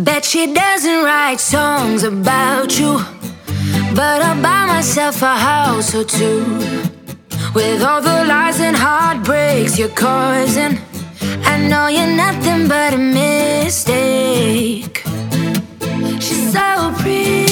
Bet she doesn't write songs about you, but I'll buy myself a house or two. With all the lies and heartbreaks you're causing, I know you're nothing but a mistake. She's so pretty,